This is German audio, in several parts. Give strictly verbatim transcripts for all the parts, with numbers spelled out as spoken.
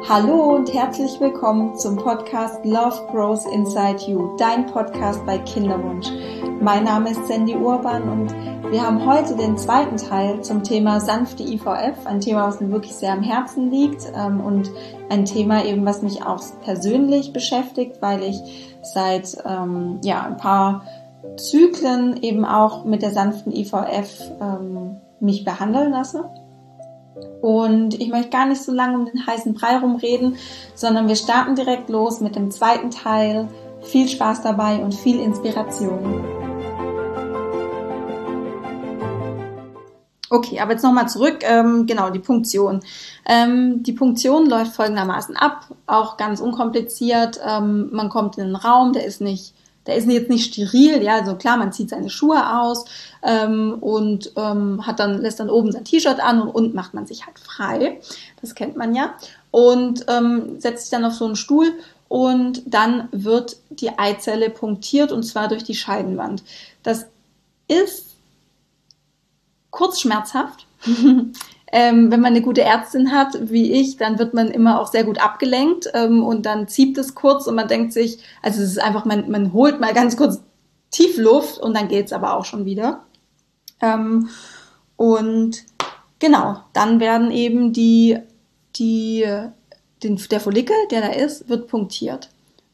Hallo und herzlich willkommen zum Podcast Love Grows Inside You, dein Podcast bei Kinderwunsch. Mein Name ist Sandy Urban und wir haben heute den zweiten Teil zum Thema sanfte I V F, ein Thema, was mir wirklich sehr am Herzen liegt und ein Thema eben, was mich auch persönlich beschäftigt, weil ich seit ähm, ja ein paar Zyklen eben auch mit der sanften I V F ähm, mich behandeln lasse. Und ich möchte gar nicht so lange um den heißen Brei rumreden, sondern wir starten direkt los mit dem zweiten Teil. Viel Spaß dabei und viel Inspiration. Okay, aber jetzt nochmal zurück, ähm, genau, die Punktion. Ähm, die Punktion läuft folgendermaßen ab, auch ganz unkompliziert. Ähm, man kommt in einen Raum, der ist nicht Der ist jetzt nicht steril, ja, also klar, man zieht seine Schuhe aus ähm, und ähm, hat dann lässt dann oben sein T-Shirt an und unten macht man sich halt frei. Das kennt man ja. Und ähm, setzt sich dann auf so einen Stuhl und dann wird die Eizelle punktiert und zwar durch die Scheidenwand. Das ist kurz schmerzhaft. Ähm, wenn man eine gute Ärztin hat, wie ich, dann wird man immer auch sehr gut abgelenkt ähm, und dann zieht es kurz und man denkt sich, also es ist einfach, man, man holt mal ganz kurz tief Luft und dann geht's aber auch schon wieder. Ähm, und genau, dann werden eben die, die, den, der Follikel, der da ist, wird punktiert.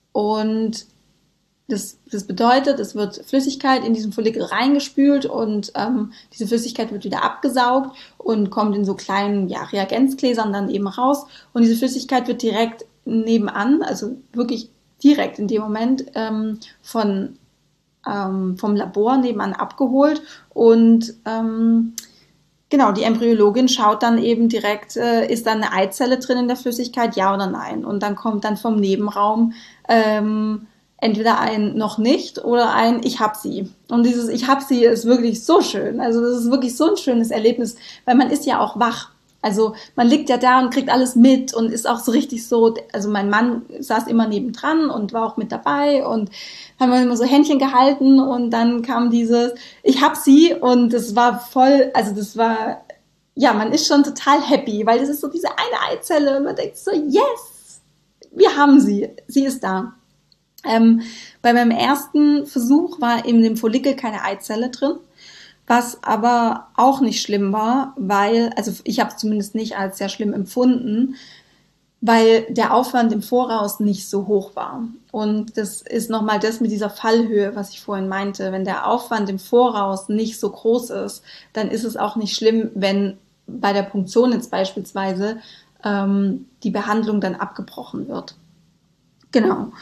Und Das, das bedeutet, es wird Flüssigkeit in diesen Follikel reingespült und ähm, diese Flüssigkeit wird wieder abgesaugt und kommt in so kleinen ja, Reagenzgläsern dann eben raus. Und diese Flüssigkeit wird direkt nebenan, also wirklich direkt in dem Moment ähm, von, ähm, vom Labor nebenan abgeholt. Und ähm, genau, die Embryologin schaut dann eben direkt, äh, ist da eine Eizelle drin in der Flüssigkeit, ja oder nein. Und dann kommt dann vom Nebenraum ähm, entweder ein noch nicht oder ein ich hab sie. Und dieses ich hab sie ist wirklich so schön. Also das ist wirklich so ein schönes Erlebnis, weil man ist ja auch wach. Also man liegt ja da und kriegt alles mit und ist auch so richtig so, also mein Mann saß immer nebendran und war auch mit dabei und haben wir immer so Händchen gehalten und dann kam dieses ich hab sie und das war voll, also das war, ja, man ist schon total happy, weil das ist so diese eine Eizelle und man denkt so, yes, wir haben sie, sie ist da. Ähm, bei meinem ersten Versuch war in dem Follikel keine Eizelle drin, was aber auch nicht schlimm war, weil, also ich habe es zumindest nicht als sehr schlimm empfunden, weil der Aufwand im Voraus nicht so hoch war. Und das ist nochmal das mit dieser Fallhöhe, was ich vorhin meinte. Wenn der Aufwand im Voraus nicht so groß ist, dann ist es auch nicht schlimm, wenn bei der Punktion jetzt beispielsweise ähm, die Behandlung dann abgebrochen wird. Genau.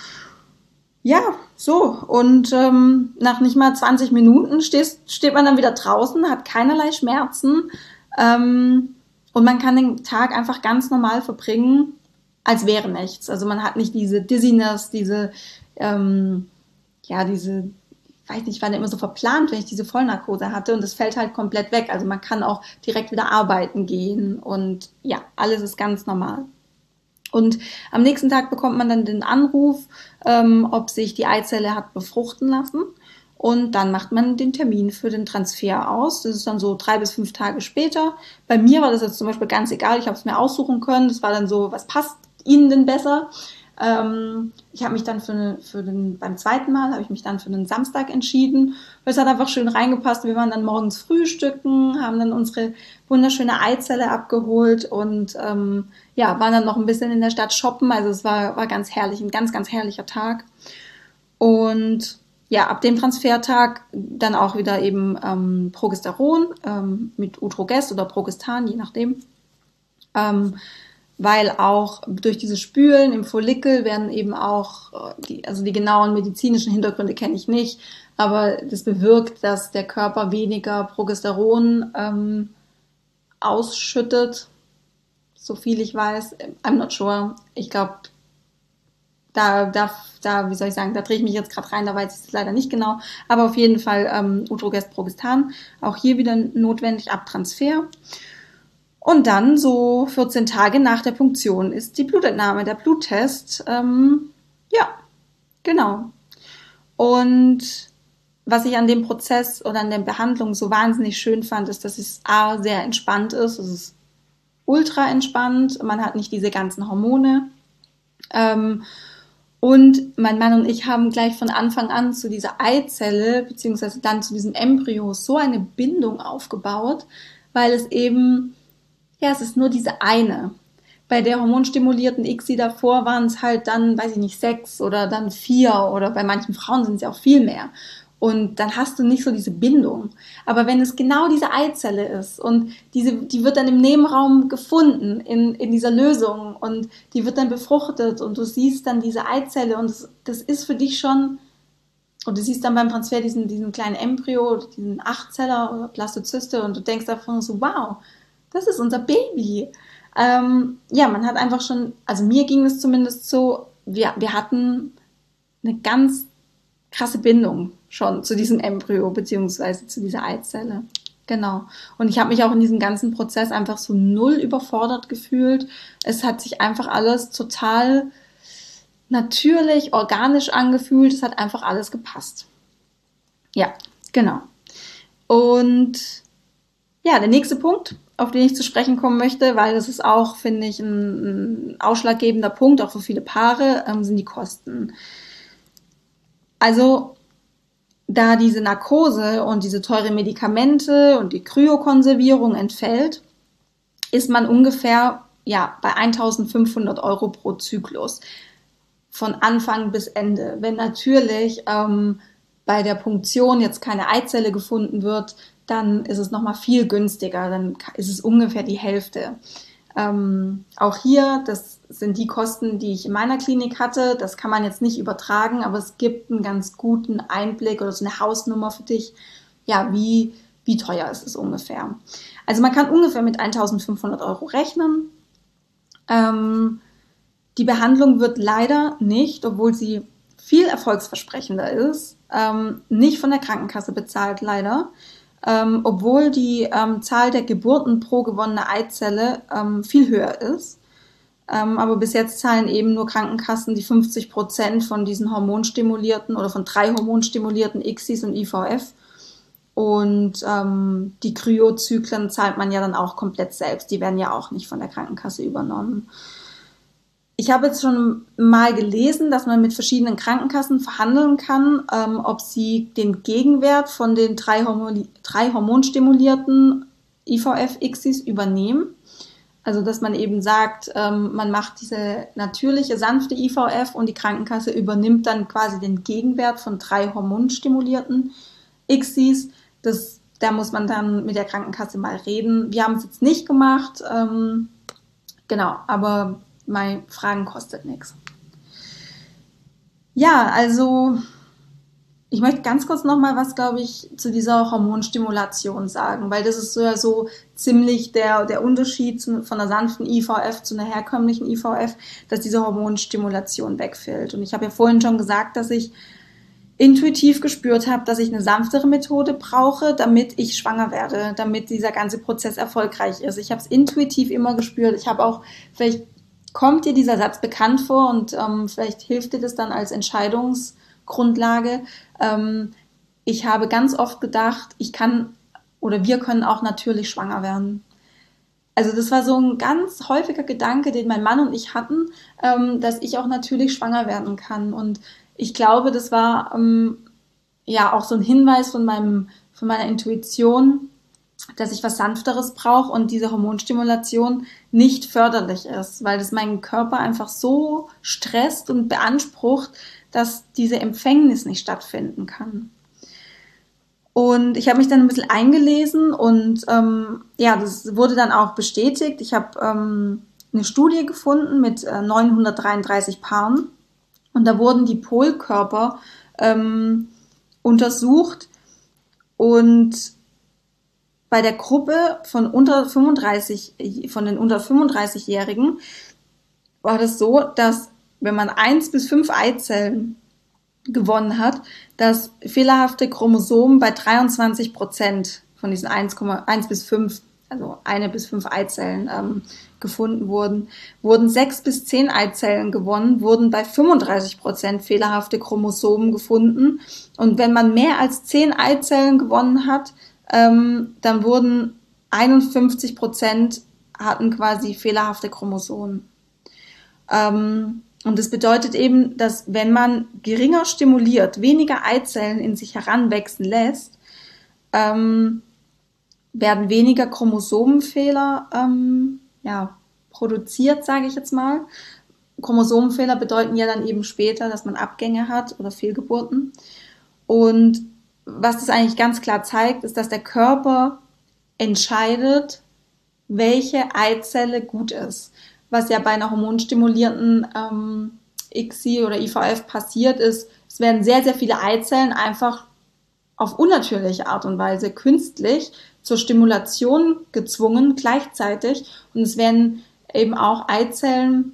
Ja, so. Und ähm, nach nicht mal zwanzig Minuten steht, steht man dann wieder draußen, hat keinerlei Schmerzen ähm, und man kann den Tag einfach ganz normal verbringen, als wäre nichts. Also man hat nicht diese Dizziness, diese, ähm, ja, diese, ich weiß nicht, ich war da immer so verplant, wenn ich diese Vollnarkose hatte und das fällt halt komplett weg. Also man kann auch direkt wieder arbeiten gehen und ja, alles ist ganz normal. Und am nächsten Tag bekommt man dann den Anruf, ähm, ob sich die Eizelle hat befruchten lassen. Und dann macht man den Termin für den Transfer aus. Das ist dann so drei bis fünf Tage später. Bei mir war das jetzt zum Beispiel ganz egal. Ich habe es mir aussuchen können. Das war dann so, was passt Ihnen denn besser? Ähm, ich habe mich dann für, eine, für den, beim zweiten Mal habe ich mich dann für den Samstag entschieden, weil es hat einfach schön reingepasst. Wir waren dann morgens frühstücken, haben dann unsere wunderschöne Eizelle abgeholt und ähm, ja, waren dann noch ein bisschen in der Stadt shoppen. Also es war, war ganz herrlich, ein ganz, ganz herrlicher Tag. Und ja, ab dem Transfertag dann auch wieder eben ähm, Progesteron ähm, mit Utrogest oder Progestan, je nachdem. Ähm, weil auch durch dieses Spülen im Follikel werden eben auch, die, also die genauen medizinischen Hintergründe kenne ich nicht, aber das bewirkt, dass der Körper weniger Progesteron ähm, ausschüttet, so viel ich weiß. I'm not sure. Ich glaube, da, da, da, wie soll ich sagen, da drehe ich mich jetzt gerade rein, da weiß ich es leider nicht genau, aber auf jeden Fall ähm, Utrogest, Progestan, auch hier wieder notwendig ab Transfer. Und dann, so vierzehn Tage nach der Punktion, ist die Blutentnahme, der Bluttest. Ähm, ja, genau. Und was ich an dem Prozess oder an der Behandlung so wahnsinnig schön fand, ist, dass es A, sehr entspannt ist. Es ist ultra entspannt, man hat nicht diese ganzen Hormone. Ähm, und mein Mann und ich haben gleich von Anfang an zu dieser Eizelle, beziehungsweise dann zu diesem Embryo so eine Bindung aufgebaut, weil es eben, ja, es ist nur diese eine. Bei der hormonstimulierten I C S I davor waren es halt dann, weiß ich nicht, sechs oder dann vier oder bei manchen Frauen sind es ja auch viel mehr. Und dann hast du nicht so diese Bindung. Aber wenn es genau diese Eizelle ist und diese, die wird dann im Nebenraum gefunden in, in dieser Lösung und die wird dann befruchtet und du siehst dann diese Eizelle und das, das ist für dich schon, und du siehst dann beim Transfer diesen, diesen kleinen Embryo, diesen Achtzeller oder Blastozyste und du denkst davon so, wow, das ist unser Baby. Ähm, ja, man hat einfach schon, also mir ging es zumindest so, wir, wir hatten eine ganz krasse Bindung schon zu diesem Embryo beziehungsweise zu dieser Eizelle. Genau. Und ich habe mich auch in diesem ganzen Prozess einfach so null überfordert gefühlt. Es hat sich einfach alles total natürlich, organisch angefühlt. Es hat einfach alles gepasst. Ja, genau. Und ja, der nächste Punkt, auf den ich zu sprechen kommen möchte, weil das ist auch, finde ich, ein, ein ausschlaggebender Punkt, auch für viele Paare, ähm, sind die Kosten. Also, da diese Narkose und diese teure Medikamente und die Kryokonservierung entfällt, ist man ungefähr ja, bei eintausendfünfhundert Euro pro Zyklus. Von Anfang bis Ende. Wenn natürlich ähm, bei der Punktion jetzt keine Eizelle gefunden wird, dann ist es nochmal viel günstiger, dann ist es ungefähr die Hälfte. Ähm, auch hier, das sind die Kosten, die ich in meiner Klinik hatte, das kann man jetzt nicht übertragen, aber es gibt einen ganz guten Einblick oder so eine Hausnummer für dich, ja, wie, wie teuer ist es ungefähr. Also man kann ungefähr mit eintausendfünfhundert Euro rechnen. Ähm, die Behandlung wird leider nicht, obwohl sie viel erfolgsversprechender ist, ähm, nicht von der Krankenkasse bezahlt, leider. Ähm, obwohl die ähm, Zahl der Geburten pro gewonnene Eizelle ähm, viel höher ist. Ähm, aber bis jetzt zahlen eben nur Krankenkassen die fünfzig Prozent von diesen hormonstimulierten oder von drei hormonstimulierten I C S I und I V F. Und ähm, die Kryozyklen zahlt man ja dann auch komplett selbst. Die werden ja auch nicht von der Krankenkasse übernommen. Ich habe jetzt schon mal gelesen, dass man mit verschiedenen Krankenkassen verhandeln kann, ähm, ob sie den Gegenwert von den drei, Hormon- drei hormonstimulierten I V F-I C S Is übernehmen. Also dass man eben sagt, ähm, man macht diese natürliche, sanfte I V F und die Krankenkasse übernimmt dann quasi den Gegenwert von drei hormonstimulierten I C S Is. Das, da muss man dann mit der Krankenkasse mal reden. Wir haben es jetzt nicht gemacht, ähm, genau, aber mein Fragen kostet nichts. Ja, also ich möchte ganz kurz nochmal was, glaube ich, zu dieser Hormonstimulation sagen, weil das ist so ja so ziemlich der, der Unterschied zu, von einer sanften I V F zu einer herkömmlichen I V F, dass diese Hormonstimulation wegfällt. Und ich habe ja vorhin schon gesagt, dass ich intuitiv gespürt habe, dass ich eine sanftere Methode brauche, damit ich schwanger werde, damit dieser ganze Prozess erfolgreich ist. Ich habe es intuitiv immer gespürt. Ich habe auch, vielleicht kommt dir dieser Satz bekannt vor und ähm, vielleicht hilft dir das dann als Entscheidungsgrundlage. Ähm, ich habe ganz oft gedacht, ich kann oder wir können auch natürlich schwanger werden. Also das war so ein ganz häufiger Gedanke, den mein Mann und ich hatten, ähm, dass ich auch natürlich schwanger werden kann. Und ich glaube, das war ähm, ja auch so ein Hinweis von meinem, von meiner Intuition, dass ich was Sanfteres brauche und diese Hormonstimulation nicht förderlich ist, weil das meinen Körper einfach so stresst und beansprucht, dass diese Empfängnis nicht stattfinden kann. Und ich habe mich dann ein bisschen eingelesen und ähm, ja, das wurde dann auch bestätigt. Ich habe ähm, eine Studie gefunden mit äh, neunhundertdreiunddreißig Paaren und da wurden die Polkörper ähm, untersucht und bei der Gruppe von unter fünfunddreißig, von den unter fünfunddreißig-Jährigen war das so, dass wenn man eins bis fünf Eizellen gewonnen hat, dass fehlerhafte Chromosomen bei dreiundzwanzig Prozent von diesen eins, eins bis fünf, also eine bis fünf Eizellen ähm, gefunden wurden. Wurden sechs bis zehn Eizellen gewonnen, wurden bei fünfunddreißig Prozent fehlerhafte Chromosomen gefunden. Und wenn man mehr als zehn Eizellen gewonnen hat, ähm, dann wurden einundfünfzig Prozent hatten quasi fehlerhafte Chromosomen. Ähm, und das bedeutet eben, dass wenn man geringer stimuliert, weniger Eizellen in sich heranwachsen lässt, ähm, werden weniger Chromosomenfehler ähm, ja, produziert, sage ich jetzt mal. Chromosomenfehler bedeuten ja dann eben später, dass man Abgänge hat oder Fehlgeburten. Und was das eigentlich ganz klar zeigt, ist, dass der Körper entscheidet, welche Eizelle gut ist. Was ja bei einer hormonstimulierten ähm, I C S I oder I V F passiert ist, es werden sehr, sehr viele Eizellen einfach auf unnatürliche Art und Weise künstlich zur Stimulation gezwungen gleichzeitig. Und es werden eben auch Eizellen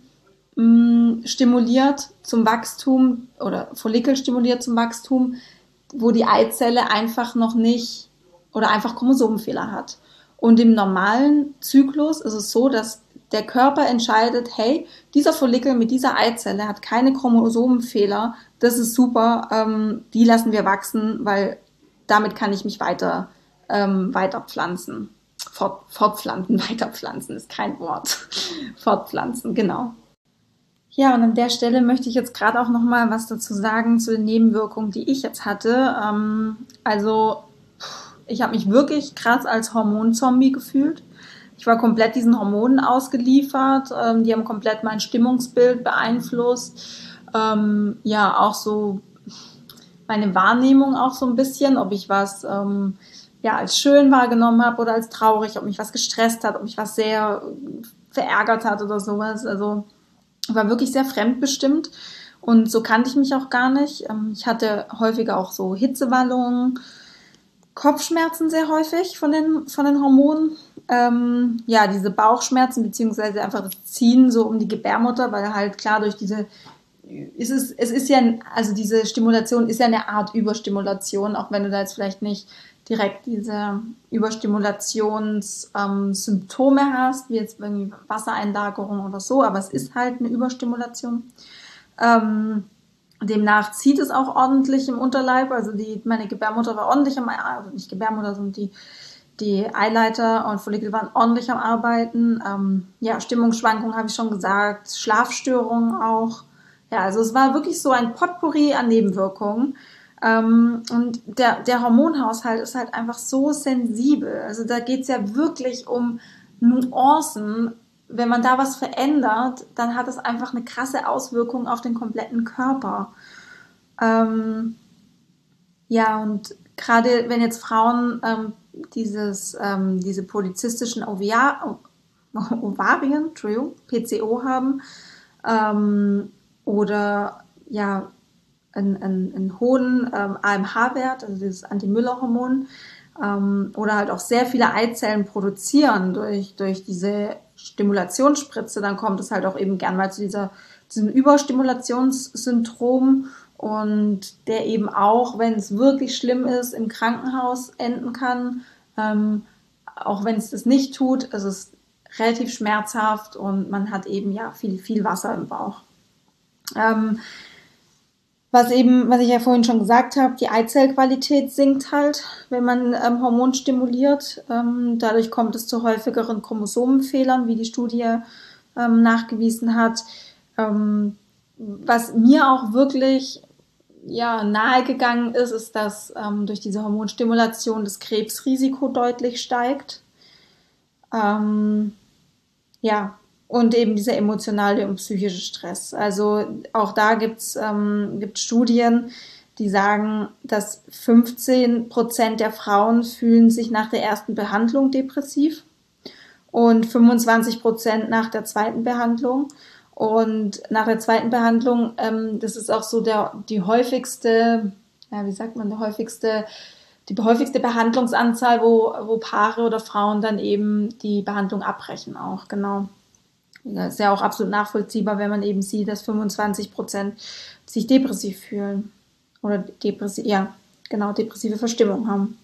mh, stimuliert zum Wachstum oder Follikel stimuliert zum Wachstum, wo die Eizelle einfach noch nicht oder einfach Chromosomenfehler hat. Und im normalen Zyklus ist es so, dass der Körper entscheidet, hey, dieser Follikel mit dieser Eizelle hat keine Chromosomenfehler, das ist super, ähm, die lassen wir wachsen, weil damit kann ich mich weiter, ähm, weiterpflanzen. Fort, fortpflanzen, weiterpflanzen ist kein Wort. Fortpflanzen, genau. Ja, und an der Stelle möchte ich jetzt gerade auch noch mal was dazu sagen zu den Nebenwirkungen, die ich jetzt hatte. Ähm, also ich habe mich wirklich krass als Hormonzombie gefühlt. Ich war komplett diesen Hormonen ausgeliefert. Ähm, die haben komplett mein Stimmungsbild beeinflusst. Ähm, ja, auch so meine Wahrnehmung auch so ein bisschen, ob ich was ähm, ja als schön wahrgenommen habe oder als traurig, ob mich was gestresst hat, ob mich was sehr verärgert hat oder sowas. Also war wirklich sehr fremdbestimmt und so kannte ich mich auch gar nicht. Ich hatte häufiger auch so Hitzewallungen, Kopfschmerzen sehr häufig von den, von den Hormonen. Ähm, ja, diese Bauchschmerzen beziehungsweise einfach das Ziehen so um die Gebärmutter, weil halt klar durch diese, ist es, es ist ja, also diese Stimulation ist ja eine Art Überstimulation, auch wenn du da jetzt vielleicht nicht direkt diese Überstimulationssymptome ähm, hast, wie jetzt irgendwie Wassereinlagerung oder so, aber es ist halt eine Überstimulation. Ähm, demnach zieht es auch ordentlich im Unterleib, also die, meine Gebärmutter war ordentlich am, also nicht Gebärmutter, sondern die, die Eileiter und Follikel waren ordentlich am Arbeiten. Ähm, ja, Stimmungsschwankungen habe ich schon gesagt, Schlafstörungen auch. Ja, also es war wirklich so ein Potpourri an Nebenwirkungen. Ähm, und der, der Hormonhaushalt ist halt einfach so sensibel. Also da geht's ja wirklich um Nuancen. Wenn man da was verändert, dann hat es einfach eine krasse Auswirkung auf den kompletten Körper. Ähm, ja, und gerade wenn jetzt Frauen ähm, dieses, ähm, diese polyzystischen Ovia- Ovarien, Entschuldigung, P C O haben, ähm, oder ja, einen, einen, einen hohen ähm, A M H-Wert, also dieses Anti-Müller-Hormon, ähm, oder halt auch sehr viele Eizellen produzieren durch, durch diese Stimulationsspritze, dann kommt es halt auch eben gern mal zu dieser, zu diesem Überstimulationssyndrom und der eben auch, wenn es wirklich schlimm ist, im Krankenhaus enden kann. Ähm, auch wenn es das nicht tut, es ist relativ schmerzhaft und man hat eben ja viel, viel Wasser im Bauch. Ähm, was eben, was ich ja vorhin schon gesagt habe, die Eizellqualität sinkt halt, wenn man ähm, Hormon stimuliert. Ähm, dadurch kommt es zu häufigeren Chromosomenfehlern, wie die Studie ähm, nachgewiesen hat. Ähm, was mir auch wirklich ja, nahegegangen ist, ist, dass ähm, durch diese Hormonstimulation das Krebsrisiko deutlich steigt. Ähm, ja, und eben dieser emotionale und psychische Stress. Also auch da gibt's ähm, gibt Studien, die sagen, dass fünfzehn Prozent der Frauen fühlen sich nach der ersten Behandlung depressiv und fünfundzwanzig Prozent nach der zweiten Behandlung. Und nach der zweiten Behandlung, ähm, das ist auch so der die häufigste, ja, wie sagt man, der häufigste die häufigste Behandlungsanzahl, wo, wo Paare oder Frauen dann eben die Behandlung abbrechen auch, genau. Ja, ist ja auch absolut nachvollziehbar, wenn man eben sieht, dass fünfundzwanzig Prozent sich depressiv fühlen. Oder depressiv, ja, genau, depressive Verstimmung haben.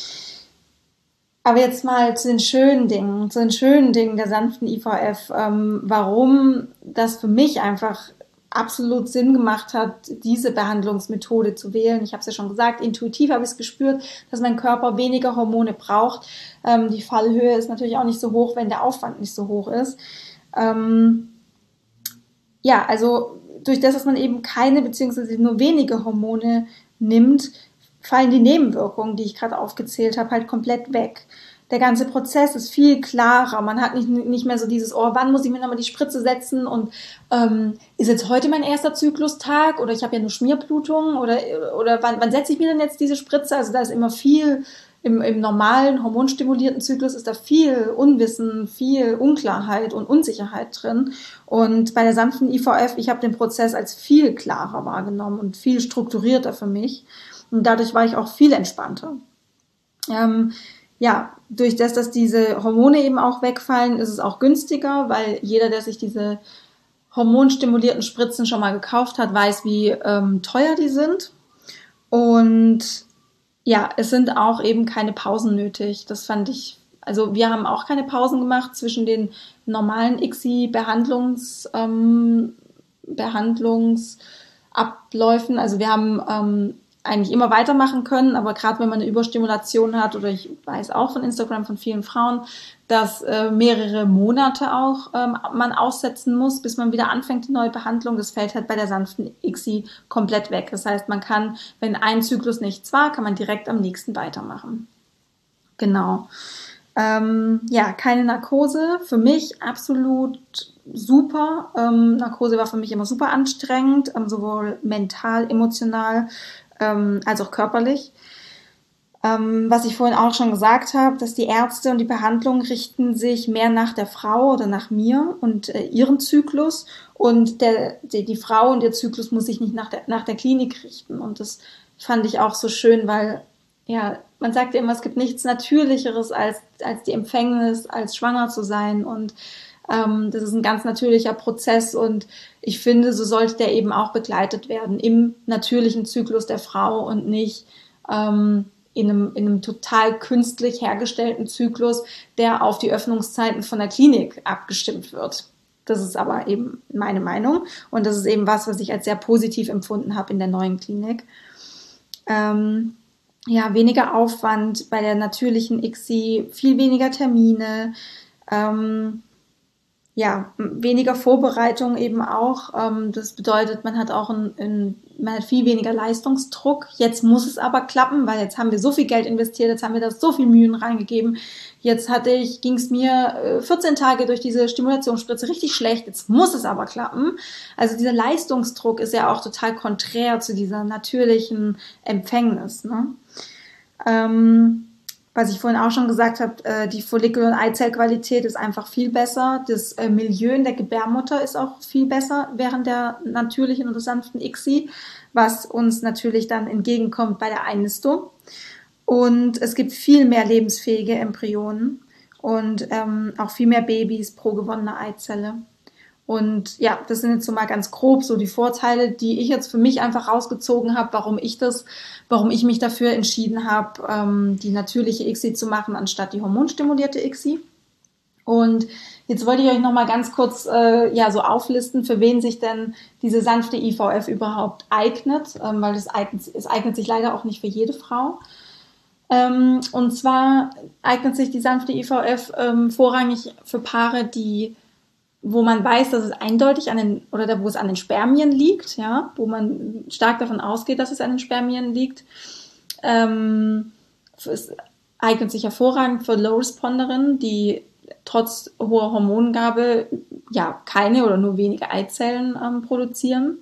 Aber jetzt mal zu den schönen Dingen, zu den schönen Dingen der sanften I V F, ähm, warum das für mich einfach absolut Sinn gemacht hat, diese Behandlungsmethode zu wählen. Ich habe es ja schon gesagt, intuitiv habe ich es gespürt, dass mein Körper weniger Hormone braucht. Ähm, die Fallhöhe ist natürlich auch nicht so hoch, wenn der Aufwand nicht so hoch ist. Ähm, ja, also durch das, dass man eben keine beziehungsweise nur wenige Hormone nimmt, fallen die Nebenwirkungen, die ich gerade aufgezählt habe, halt komplett weg. Der ganze Prozess ist viel klarer. Man hat nicht, nicht mehr so dieses, oh, wann muss ich mir nochmal die Spritze setzen und ähm, ist jetzt heute mein erster Zyklustag oder ich habe ja nur Schmierblutung oder, oder wann, wann setze ich mir denn jetzt diese Spritze? Also da ist immer viel, im, im normalen hormonstimulierten Zyklus ist da viel Unwissen, viel Unklarheit und Unsicherheit drin. Und bei der sanften I V F, ich habe den Prozess als viel klarer wahrgenommen und viel strukturierter für mich. Und dadurch war ich auch viel entspannter. Ähm, ja, durch das, dass diese Hormone eben auch wegfallen, ist es auch günstiger, weil jeder, der sich diese hormonstimulierten Spritzen schon mal gekauft hat, weiß, wie ähm, teuer die sind. Und ja, es sind auch eben keine Pausen nötig. Das fand ich, also wir haben auch keine Pausen gemacht zwischen den normalen I C S I-Behandlungs, ähm, Behandlungsabläufen. Also wir haben ähm, eigentlich immer weitermachen können, aber gerade wenn man eine Überstimulation hat, oder ich weiß auch von Instagram von vielen Frauen, dass äh, mehrere Monate auch ähm, man aussetzen muss, bis man wieder anfängt die neue Behandlung. Das fällt halt bei der sanften I C S I komplett weg. Das heißt, man kann, wenn ein Zyklus nichts war, kann man direkt am nächsten weitermachen. Genau. Ähm, ja, keine Narkose. Für mich absolut super. Ähm, Narkose war für mich immer super anstrengend, ähm, sowohl mental, emotional ähm, als auch körperlich. Ähm, was ich vorhin auch schon gesagt habe, dass die Ärzte und die Behandlung richten sich mehr nach der Frau oder nach mir und äh, ihrem Zyklus, und der, die, die Frau und ihr Zyklus muss sich nicht nach der, nach der Klinik richten. Und das fand ich auch so schön, weil ja, man sagt ja immer, es gibt nichts Natürlicheres als, als die Empfängnis, als schwanger zu sein, und ähm, das ist ein ganz natürlicher Prozess, und ich finde, so sollte der eben auch begleitet werden im natürlichen Zyklus der Frau und nicht ähm, in einem, in einem total künstlich hergestellten Zyklus, der auf die Öffnungszeiten von der Klinik abgestimmt wird. Das ist aber eben meine Meinung, und das ist eben was, was ich als sehr positiv empfunden habe in der neuen Klinik. Ähm, ja, weniger Aufwand bei der natürlichen I C S I, viel weniger Termine, ähm, ja, weniger Vorbereitung eben auch. Ähm, das bedeutet, man hat auch ein, ein, man hat viel weniger Leistungsdruck. Jetzt muss es aber klappen, weil jetzt haben wir so viel Geld investiert, jetzt haben wir da so viel Mühen reingegeben. Jetzt hatte ich, ging es mir äh, vierzehn Tage durch diese Stimulationsspritze richtig schlecht. Jetzt muss es aber klappen. Also dieser Leistungsdruck ist ja auch total konträr zu dieser natürlichen Empfängnis, ne? Ähm, Was ich vorhin auch schon gesagt habe, äh, die Follikel- und Eizellqualität ist einfach viel besser. Das äh, Milieu in der Gebärmutter ist auch viel besser während der natürlichen und sanften I C S I, was uns natürlich dann entgegenkommt bei der Einnistung. Und es gibt viel mehr lebensfähige Embryonen und ähm, auch viel mehr Babys pro gewonnene Eizelle. Und ja, das sind jetzt so mal ganz grob so die Vorteile, die ich jetzt für mich einfach rausgezogen habe, warum ich das, warum ich mich dafür entschieden habe, ähm, die natürliche I C S I zu machen, anstatt die hormonstimulierte I C S I. Und jetzt wollte ich euch noch mal ganz kurz äh, ja so auflisten, für wen sich denn diese sanfte I V F überhaupt eignet, ähm, weil es eignet, es eignet sich leider auch nicht für jede Frau. Ähm, und zwar eignet sich die sanfte I V F ähm, vorrangig für Paare, die wo man weiß, dass es eindeutig an den, oder wo es an den Spermien liegt, ja, wo man stark davon ausgeht, dass es an den Spermien liegt. Ähm, es eignet sich hervorragend für Low-Responderinnen, die trotz hoher Hormongabe ja keine oder nur wenige Eizellen ähm, produzieren.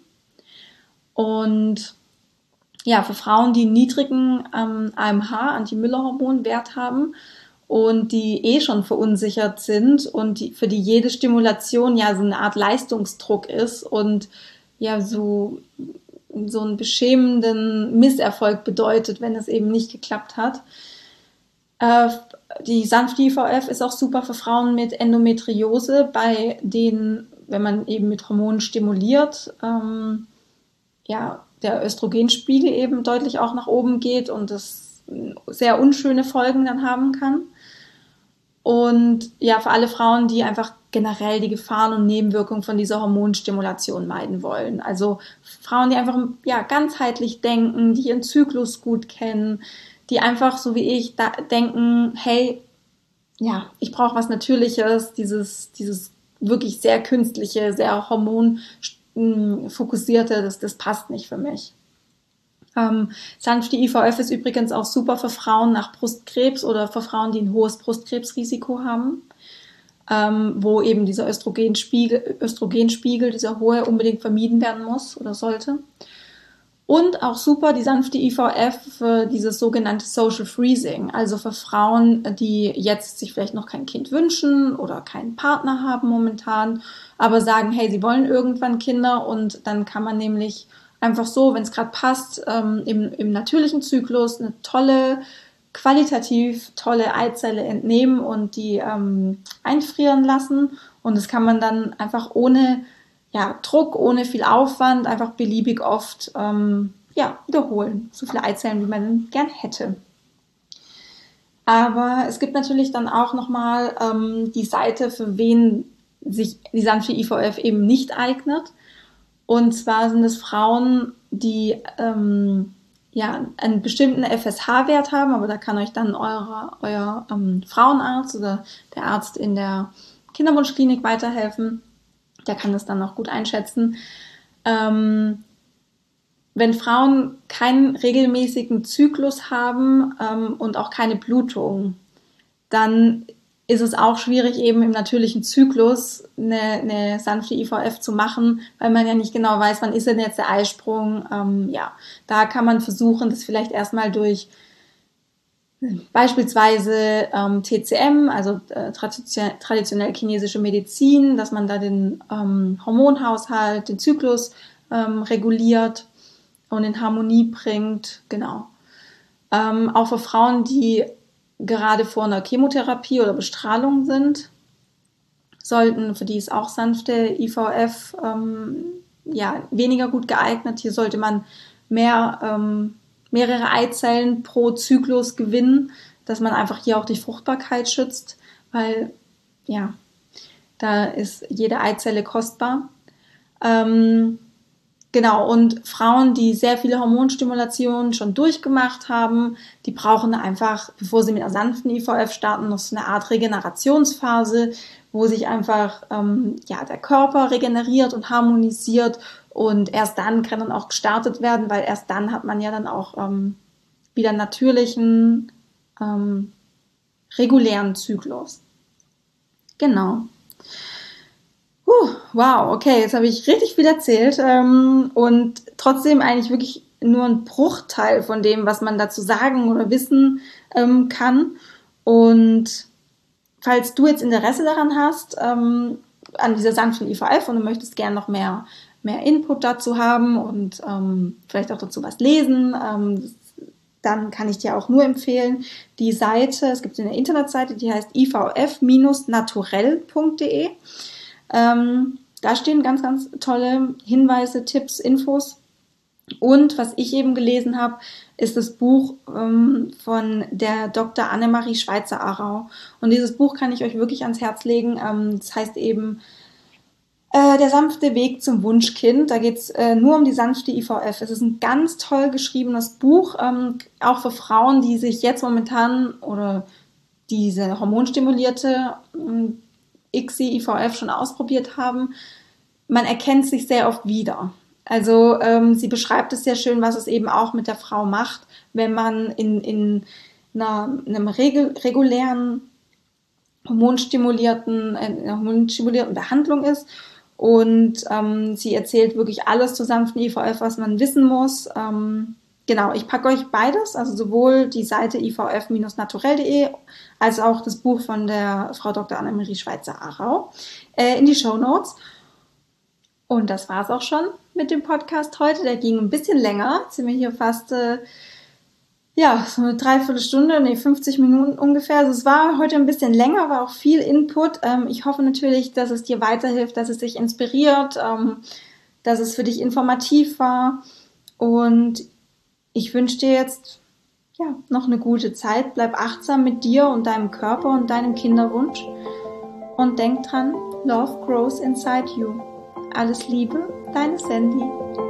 Und ja, für Frauen, die einen niedrigen ähm, A M H, Anti-Müller-Hormonwert haben, und die eh schon verunsichert sind und die, für die jede Stimulation ja so eine Art Leistungsdruck ist und ja so, so einen beschämenden Misserfolg bedeutet, wenn es eben nicht geklappt hat. Äh, die sanfte I V F ist auch super für Frauen mit Endometriose, bei denen, wenn man eben mit Hormonen stimuliert, ähm, ja, der Östrogenspiegel eben deutlich auch nach oben geht und das sehr unschöne Folgen dann haben kann. Und ja, für alle Frauen, die einfach generell die Gefahren und Nebenwirkungen von dieser Hormonstimulation meiden wollen. Also Frauen, die einfach ja, ganzheitlich denken, die ihren Zyklus gut kennen, die einfach, so wie ich, da denken, hey, ja, ich brauche was Natürliches, dieses, dieses wirklich sehr künstliche, sehr hormonfokussierte, das, das passt nicht für mich. Ähm, sanfte I V F ist übrigens auch super für Frauen nach Brustkrebs oder für Frauen, die ein hohes Brustkrebsrisiko haben, ähm, wo eben dieser Östrogenspiegel, Östrogenspiegel, dieser hohe, unbedingt vermieden werden muss oder sollte. Und auch super die sanfte I V F für dieses sogenannte Social Freezing, also für Frauen, die jetzt sich vielleicht noch kein Kind wünschen oder keinen Partner haben momentan, aber sagen, hey, sie wollen irgendwann Kinder, und dann kann man nämlich einfach so, wenn es gerade passt, ähm, im, im natürlichen Zyklus eine tolle, qualitativ tolle Eizelle entnehmen und die ähm, einfrieren lassen. Und das kann man dann einfach ohne ja, Druck, ohne viel Aufwand, einfach beliebig oft ähm, ja, wiederholen. So viele Eizellen, wie man gern hätte. Aber es gibt natürlich dann auch nochmal ähm, die Seite, für wen sich die sanfte I V F eben nicht eignet. Und zwar sind es Frauen, die ähm, ja, einen bestimmten F S H-Wert haben, aber da kann euch dann eure, euer ähm, Frauenarzt oder der Arzt in der Kinderwunschklinik weiterhelfen. Der kann das dann auch gut einschätzen. Ähm, wenn Frauen keinen regelmäßigen Zyklus haben ähm, und auch keine Blutung, dann ist es auch schwierig, eben im natürlichen Zyklus eine, eine sanfte I V F zu machen, weil man ja nicht genau weiß, wann ist denn jetzt der Eisprung. Ähm, ja, da kann man versuchen, das vielleicht erstmal durch beispielsweise ähm, T C M, also äh, traditionell chinesische Medizin, dass man da den ähm, Hormonhaushalt, den Zyklus ähm, reguliert und in Harmonie bringt. Genau. Ähm, auch für Frauen, die gerade vor einer Chemotherapie oder Bestrahlung sind, sollten, für die ist auch sanfte I V F ähm, ja, weniger gut geeignet. Hier sollte man mehr, ähm, mehrere Eizellen pro Zyklus gewinnen, dass man einfach hier auch die Fruchtbarkeit schützt, weil ja, da ist jede Eizelle kostbar. Ähm, Genau, und Frauen, die sehr viele Hormonstimulationen schon durchgemacht haben, die brauchen einfach, bevor sie mit einer sanften I V F starten, noch so eine Art Regenerationsphase, wo sich einfach ähm, ja, der Körper regeneriert und harmonisiert, und erst dann kann dann auch gestartet werden, weil erst dann hat man ja dann auch ähm, wieder einen natürlichen, ähm, regulären Zyklus. Genau. Puh, wow, okay, jetzt habe ich richtig viel erzählt ähm, und trotzdem eigentlich wirklich nur ein Bruchteil von dem, was man dazu sagen oder wissen ähm, kann. Und falls du jetzt Interesse daran hast, ähm, an dieser sanften I V F, und du möchtest gerne noch mehr, mehr Input dazu haben und ähm, vielleicht auch dazu was lesen, ähm, dann kann ich dir auch nur empfehlen, die Seite, es gibt eine Internetseite, die heißt i v f naturell punkt d e. Ähm, da stehen ganz, ganz tolle Hinweise, Tipps, Infos. Und was ich eben gelesen habe, ist das Buch ähm, von der Doktor Annemarie Schweizer-Arau. Und dieses Buch kann ich euch wirklich ans Herz legen. Ähm, das heißt eben äh, Der sanfte Weg zum Wunschkind. Da geht es äh, nur um die sanfte I V F. Es ist ein ganz toll geschriebenes Buch, ähm, auch für Frauen, die sich jetzt momentan oder diese hormonstimulierte ähm, I C S I, I V F schon ausprobiert haben. Man erkennt sich sehr oft wieder. Also ähm, sie beschreibt es sehr schön, was es eben auch mit der Frau macht, wenn man in, in einer, einem regel, regulären hormonstimulierten, äh, einer hormonstimulierten Behandlung ist. Und ähm, sie erzählt wirklich alles zur sanften I V F, was man wissen muss. Ähm, Genau, ich packe euch beides, also sowohl die Seite i v f naturell punkt d e als auch das Buch von der Frau Doktor Annemarie Schweizer-Arau äh, in die Shownotes. Und das war's auch schon mit dem Podcast heute. Der ging ein bisschen länger. Jetzt sind wir hier fast äh, ja, so eine Dreiviertelstunde, nee, fünfzig Minuten ungefähr. Also es war heute ein bisschen länger, war auch viel Input. Ähm, ich hoffe natürlich, dass es dir weiterhilft, dass es dich inspiriert, ähm, dass es für dich informativ war. Und ich wünsche dir jetzt ja, noch eine gute Zeit. Bleib achtsam mit dir und deinem Körper und deinem Kinderwunsch. Und denk dran, Love grows inside you. Alles Liebe, deine Sandy.